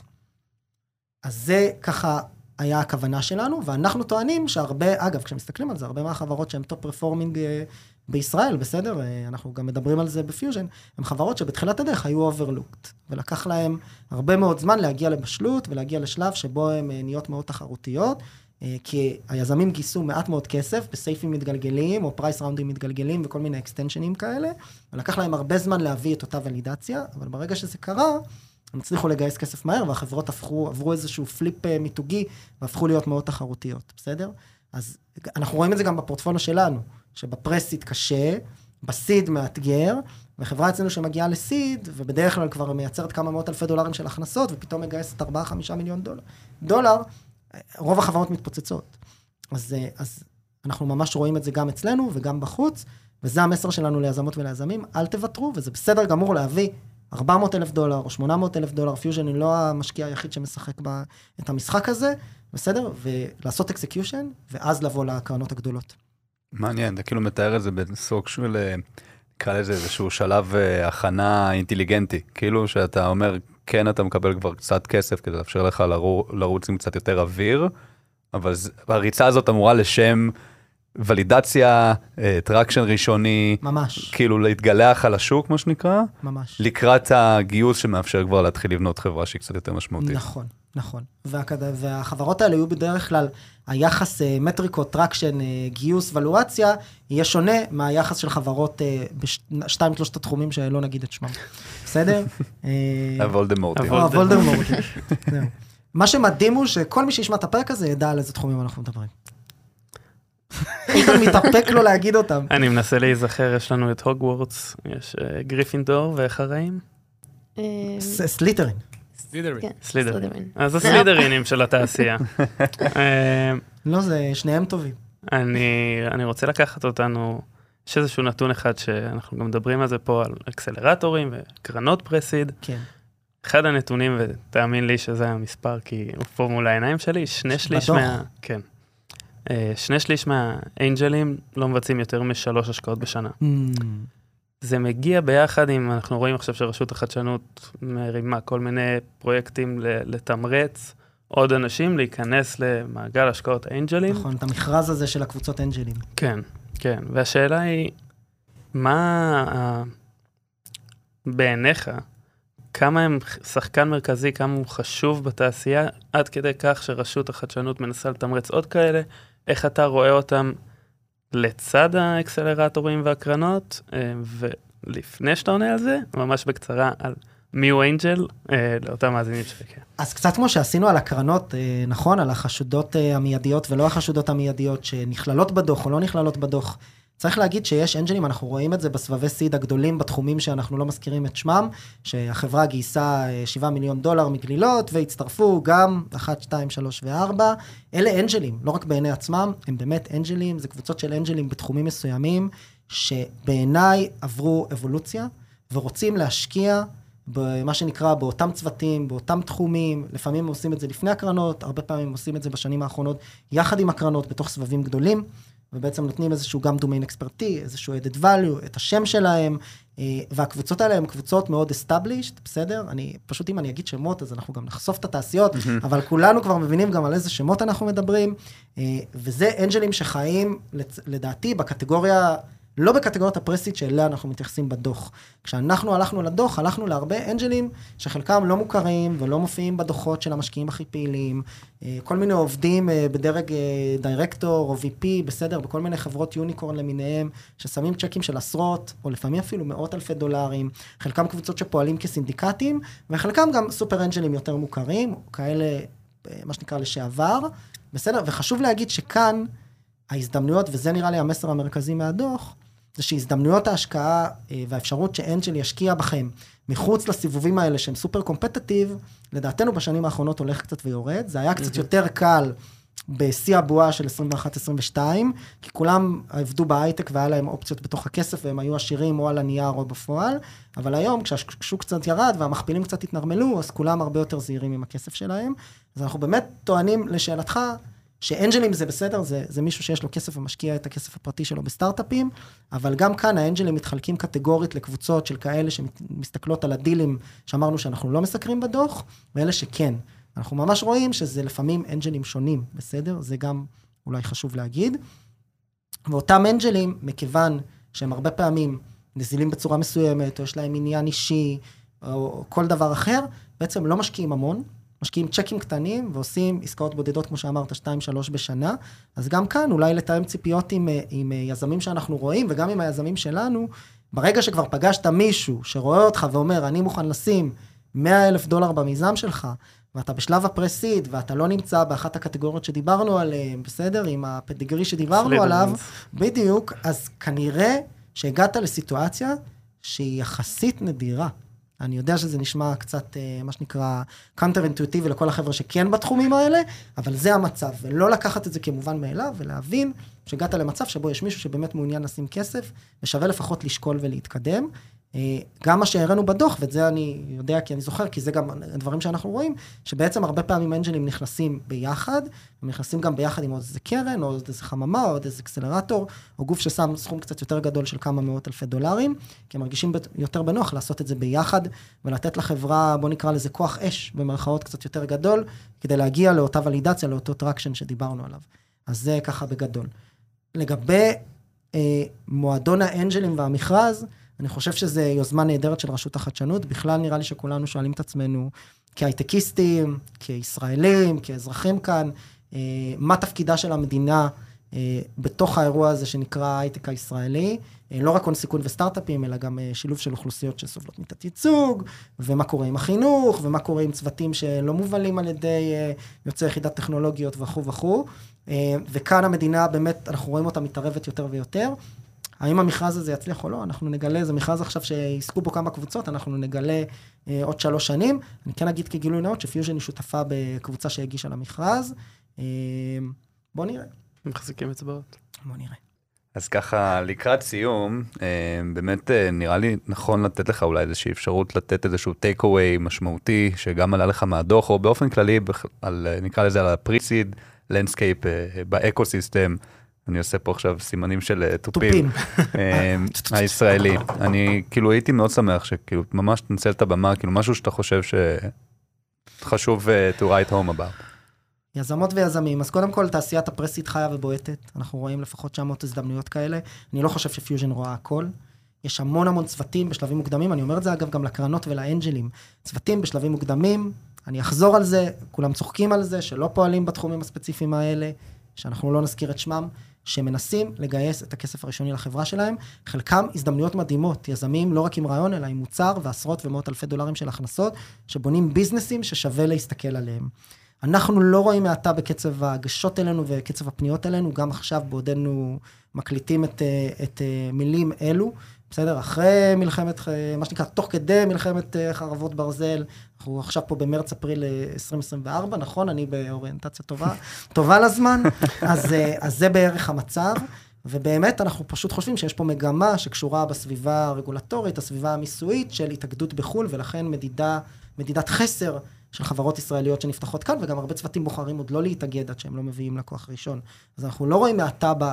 אז זה ככה היה הכוונה שלנו, ואנחנו טוענים שהרבה, אגב, כשמסתכלים על זה, הרבה מהחברות שהן טופ פרפורמינג בישראל, בסדר? אנחנו גם מדברים על זה בפיוז'ן, הן חברות שבתחילת הדרך היו אוברלוקט, ולקח להם הרבה מאוד זמן להגיע לבשלות, ולהגיע לשלב שבו הן נהיות מאוד תחרותיות, כי היזמים גייסו מעט מאוד כסף, בסייפים מתגלגלים, או פרייס ראונדים מתגלגלים, וכל מיני אקסטנשנים כאלה, ולקח להם הרבה זמן להביא את אותה ולידציה, אבל ברגע שזה קרה, הם הצליחו לגייס כסף מהר, והחברות עברו איזשהו פליפ מיתוגי, והפכו להיות מאוד תחרותיות, בסדר? אז אנחנו רואים את זה גם בפורטפוליו שלנו, שבפרסיד קשה, בסיד מאתגר, וחברה אצלנו שמגיעה לסיד, ובדרך כלל כבר מייצרת כמה מאות אלפי דולרים של הכנסות, ופתאום מגייסת $4-5 מיליון דולר, רוב החברות מתפוצצות. אז אנחנו ממש רואים את זה גם אצלנו, וגם בחוץ, וזה המסר שלנו ליזמות וליזמים, אל תוותרו, וזה בסדר גמור להביא $400,000 או $800,000, פיוז'ן היא לא המשקיע היחיד שמשחק את המשחק הזה, בסדר? ולעשות אקסקיושן, ואז לבוא לקרנות הגדולות. מעניין, אתה כאילו מתאר את זה בסוג של, נקרא לזה איזשהו שלב הכנה אינטליגנטי, כאילו שאתה אומר, כן, אתה מקבל כבר קצת כסף, כדי לאפשר לך לרוץ עם קצת יותר אוויר, אבל הריצה הזאת אמורה לשם ולידציה, טרקשן ראשוני, ממש. כאילו להתגלח על השוק, מה שנקרא, ממש. לקראת הגיוס שמאפשר כבר להתחיל לבנות חברה שהיא קצת יותר משמעותית. נכון, נכון. והחברות האלה יהיו בדרך כלל, היחס מטריקות, טרקשן, גיוס, ולואציה, יהיה שונה מהיחס של חברות ב2-3 התחומים שלא נגיד את שמם. בסדר? הוולדמורטים. הוולדמורטים. מה שמדהים הוא שכל מי שישמע את הפרק הזה ידע על איזה תחומים אנחנו מדברים. איתן מתאפק לו להגיד אותם. אני מנסה להיזכר, יש לנו את הוגוורטס, יש גריפינדור ואחראים. סליטרין. סלידרין. אז הסלידרינים של התעשייה. לא, זה שניהם טובים. אני רוצה לקחת אותנו, יש איזשהו נתון אחד שאנחנו גם מדברים על זה פה, על אקסלרטורים וקרנות פרסיד. כן. אחד הנתונים, ותאמין לי שזה המספר, כי הוא פה מול העיניים שלי, 2/3 מהאנג'לים לא מבצעים יותר מ3 השקעות בשנה. זה מגיע ביחד עם, אנחנו רואים עכשיו שרשות החדשנות מרימה כל מיני פרויקטים לתמרץ עוד אנשים להיכנס למעגל השקעות האנג'לים. נכון, את המכרז הזה של הקבוצות אנג'לים. כן, כן. והשאלה היא, מה בעיניך, כמה הם שחקן מרכזי, כמה הוא חשוב בתעשייה, עד כדי כך שרשות החדשנות מנסה לתמרץ עוד כאלה, איך אתה רואה אותם לצד האקסלרטורים והקרנות, ולפני שאתה עונה על זה, ממש בקצרה על מי הוא אנג'ל, לאותם מאזינים שכן. אז קצת כמו שעשינו על הקרנות, נכון, על החשודות המיידיות ולא החשודות המיידיות שנכללות בדוח או לא נכללות בדוח, צריך להגיד שיש אנג'לים, אנחנו רואים את זה בסבבי סיד הגדולים בתחומים שאנחנו לא מזכירים את שמם, שהחברה גייסה $7 מיליון מגלילות, והצטרפו גם 1, 2, 3 ו-4. אלה אנג'לים, לא רק בעיני עצמם, הם באמת אנג'לים, זה קבוצות של אנג'לים בתחומים מסוימים, שבעיניי עברו אבולוציה, ורוצים להשקיע במה שנקרא באותם צוותים, באותם תחומים, לפעמים עושים את זה לפני הקרנות, הרבה פעמים עושים את זה בשנים האחרונות, יחד עם הקרנות בתוך סבבים גדולים, ובעצם נותנים איזשהו גם domain expertise, איזשהו added value, את השם שלהם, והקבוצות האלה הן קבוצות מאוד established, בסדר? פשוט אם אני אגיד שמות, אז אנחנו גם נחשוף את התעשיות, אבל כולנו כבר מבינים גם על איזה שמות אנחנו מדברים, וזה אנג'לים שחיים, לדעתי, בקטגוריה, לא בקטגוריית הפרסית שאליה אנחנו מתייחסים בדוח. כשאנחנו הלכנו לדוח, הלכנו להרבה אנג'לים שחלקם לא מוכרים ולא מופיעים בדוחות של המשקיעים הכי פעילים, כל מיני עובדים בדרג דירקטור או VP, בסדר, בכל מיני חברות יוניקורן למיניהם, ששמים צ'קים של עשרות, או לפעמים אפילו מאות אלפי דולרים, חלקם קבוצות שפועלים כסינדיקטים, וחלקם גם סופר אנג'לים יותר מוכרים, כאלה, מה שנקרא לשעבר, בסדר, וחשוב להגיד שכאן, ההזדמנויות, וזה נראה לי המסר המרכזי מהדוח, זה שהזדמנויות ההשקעה והאפשרות שאנג'ל ישקיע בכם מחוץ לסיבובים האלה שהם סופר קומפטטיב, לדעתנו בשנים האחרונות הולך קצת ויורד, זה היה קצת יותר קל בשיא הבועה של 21-22, כי כולם עבדו בהייטק והיה להם אופציות בתוך הכסף, והם היו עשירים או על הנייר או בפועל, אבל היום כשהשוק קצת ירד והמכפילים קצת התנרמלו, אז כולם הרבה יותר זהירים עם הכסף שלהם, אז אנחנו באמת טוענים לשאלתך, שאנג'לים זה בסדר, זה מישהו שיש לו כסף ומשקיע את הכסף הפרטי שלו בסטארט-אפים, אבל גם כאן האנג'לים מתחלקים קטגורית לקבוצות של כאלה שמסתכלות על הדילים שאמרנו שאנחנו לא מסקרים בדוח, ואלה שכן. אנחנו ממש רואים שזה לפעמים אנג'לים שונים, בסדר? זה גם אולי חשוב להגיד. ואותם אנג'לים, מכיוון שהם הרבה פעמים נזילים בצורה מסוימת, או יש להם עניין אישי, או כל דבר אחר, בעצם לא משקיעים המון, משקיעים צ'קים קטנים ועושים עסקאות בודדות, כמו שאמרת, 2-3 בשנה. אז גם כאן אולי לתאם ציפיות עם יזמים שאנחנו רואים, וגם עם היזמים שלנו, ברגע שכבר פגשת מישהו שרואה אותך ואומר, אני מוכן לשים $100,000 במיזם שלך, ואתה בשלב הפרסיד, ואתה לא נמצא באחת הקטגוריות שדיברנו עליהן, בסדר? עם הפדיגרי שדיברנו עליו, בדיוק, אז כנראה שהגעת לסיטואציה שהיא יחסית נדירה. אני יודע שזה נשמע קצת, מה שנקרא, קאונטר-אינטואיטיבי לכל החבר'ה שכן בתחומים האלה, אבל זה המצב, ולא לקחת את זה כמובן מאליו, ולהבין שהגעת למצב שבו יש מישהו שבאמת מעוניין לשים כסף, ושווה לפחות לשקול ולהתקדם. גם מה שהראינו בדוח, ואת זה אני יודע כי אני זוכר, כי זה גם הדברים שאנחנו רואים, שבעצם הרבה פעמים אנג'לים נכנסים ביחד, הם נכנסים גם ביחד עם עוד איזה קרן, או עוד איזה חממה, או עוד איזה אקסלרטור, או גוף ששם סכום קצת יותר גדול של כמה מאות אלפי דולרים, כי הם מרגישים יותר בנוח לעשות את זה ביחד, ולתת לחברה, בוא נקרא לזה כוח אש, במרכאות קצת יותר גדול, כדי להגיע לאותה ולידציה, לאותו טרקשן שדיברנו עליו. אז זה ככה בגדול. לגבי מועדון האנג'לים והמכרז, אני חושב שזה יוזמה נהדרת של רשות החדשנות, בכלל נראה לי שכולנו שואלים את עצמנו, כהייטקיסטים, כישראלים, כאזרחים כאן, מה תפקידה של המדינה בתוך האירוע הזה שנקרא הייטק הישראלי, לא רק הון סיכון וסטארט-אפים, אלא גם שילוב של אוכלוסיות שסובלות מתת ייצוג, ומה קורה עם החינוך, ומה קורה עם צוותים שלא מובלים על ידי יוצאי יחידת טכנולוגיות וכו' וכו'. וכאן המדינה באמת, אנחנו רואים אותה מתערבת יותר ויותר. האם המכרז הזה יצליח או לא? אנחנו נגלה, זה מכרז עכשיו שעסקו בו כמה קבוצות, אנחנו נגלה עוד 3 שנים. אני כן אגיד כגילוי נאות שפיוז'ן היא שותפה בקבוצה שהגישה למכרז. בוא נראה. מחזיקים אצבעות. בוא נראה. אז ככה, לקראת סיום, באמת נראה לי נכון לתת לך אולי איזושהי אפשרות לתת איזשהו take-away משמעותי, שגם עלה לך מהדוח, או באופן כללי, נקרא לזה על הפריסיד, לנדסקייפ באקוסיסטם, אני עושה פה עכשיו סימנים של טופים הישראלי. אני כאילו הייתי מאוד שמח שכאילו ממש תנצל את הבמה, כאילו משהו שאתה חושב שחשוב to write home about. יזמות ויזמים, אז קודם כל תעשיית הפרסית חיה ובועטת, אנחנו רואים לפחות 900 הזדמנויות כאלה, אני לא חושב שפיוז'ן רואה הכל, יש המון צוותים בשלבים מוקדמים, אני אומר את זה אגב גם לקרנות ולאנג'לים, צוותים בשלבים מוקדמים, אני אחזור על זה, כולם צוחקים על זה, שלא פועלים בתחומים הספציפיים האלה, שאנחנו לא נזכיר את שמם, שמנסים לגייס את הכסף הראשוני לחברה שלהם, חלקם הזדמנויות מדהימות, יזמים לא רק עם רעיון, אלא עם מוצר ועשרות ומאות אלפי דולרים של הכנסות, שבונים ביזנסים ששווה להסתכל עליהם. אנחנו לא רואים מעתה בקצב ההגשות אלינו וקצב הפניות אלינו, גם עכשיו בעודנו מקליטים את מילים אלו, בסדר? אחרי מלחמת, מה שנקרא, תוך כדי מלחמת חרבות ברזל, אנחנו עכשיו פה במרץ-אפריל 2024, נכון? אני באוריינטציה טובה לזמן, אז זה בערך המצב, ובאמת אנחנו פשוט חושבים שיש פה מגמה שקשורה בסביבה הרגולטורית, הסביבה המיסויית של התאגדות בחול, ולכן מדידת חסר של חברות ישראליות שנפתחות כאן, וגם הרבה צוותים בוחרים עוד לא להתאגד עד שהם לא מביאים לקוח ראשון. אז אנחנו לא רואים מעתה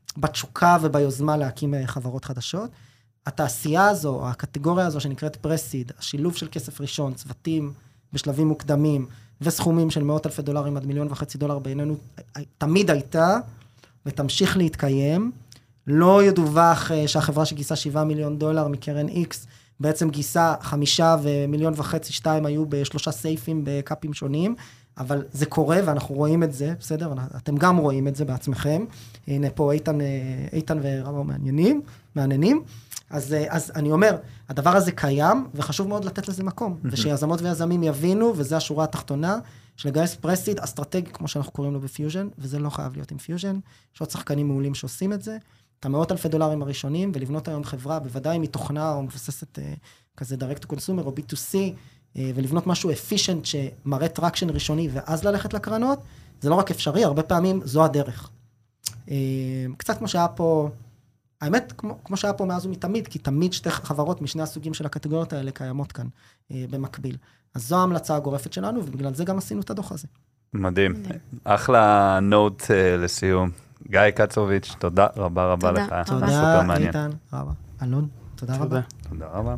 בתשוקה וביוזמה להקים חברות חדשות. התעשייה הזו, הקטגוריה הזו שנקראת פרסיד, השילוב של כסף ראשון, צוותים בשלבים מוקדמים, וסכומים של $100,000 עד $1.5 מיליון בעינינו, תמיד הייתה, ותמשיך להתקיים. לא ידווח שהחברה שגייסה $7 מיליון מקרן X, בעצם גייסה 5 ו$1.5 מיליון, 2 היו ב3 סייפים בקאפים שונים, אבל זה קורה ואנחנו רואים את זה, בסדר? אתם גם רואים את זה בעצמכם. הנה פה איתן ורבו מעניינים. אז אני אומר, הדבר הזה קיים, וחשוב מאוד לתת לזה מקום, ושיזמות ויזמים יבינו, וזה השורה התחתונה, שלגייס פרסיד אסטרטגי, כמו שאנחנו קוראים לו בפיוז'ן, וזה לא חייב להיות עם פיוז'ן, יש עוד שחקנים מעולים שעושים את זה, את $100,000 הראשונים, ולבנות היום חברה, בוודאי מתוכנה, או מבוססת כזה direct to consumer, או B2C, ולבנות משהו efficient, שמראה טרקשן ראשוני, ואז ללכת לקרנות, זה לא רק אפשרי, הרבה פעמים זו הדרך. קצת כמו שהיה פה, האמת, כמו שהיה פה מאז ומתמיד, כי תמיד שתי חברות משני הסוגים של הקטגוריות האלה קיימות כאן במקביל. אז זו ההמלצה הגורפת שלנו, ובגלל זה גם עשינו את הדוח הזה. מדהים. אחלה נוט לסיום. גיא קצוביץ', תודה רבה לך. תודה, איתן, רבה. אלון, תודה רבה. תודה רבה.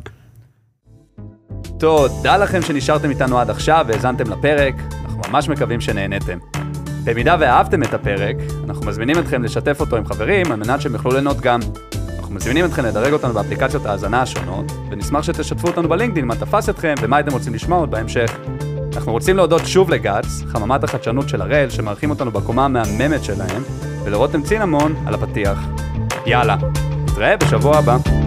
תודה לכם שנשארתם איתנו עד עכשיו והאזנתם לפרק. אנחנו ממש מקווים שנהנתם. במידה ואהבתם את הפרק, אנחנו מזמינים אתכם לשתף אותו עם חברים, על מנת שהם יוכלו ליהנות גם. אנחנו מזמינים אתכם לדרג אותנו באפליקציות ההאזנה השונות, ונשמח שתשתפו אותנו בלינקדין מה תפס אתכם ומה הייתם רוצים לשמוע עוד בהמשך. אנחנו רוצים להודות שוב לגץ, חממת החדשנות של הראל, שמארחים אותנו בקומה המהממת שלהם, ולרותם צינמון על הפתיח. יאללה, נתראה בשבוע הבא.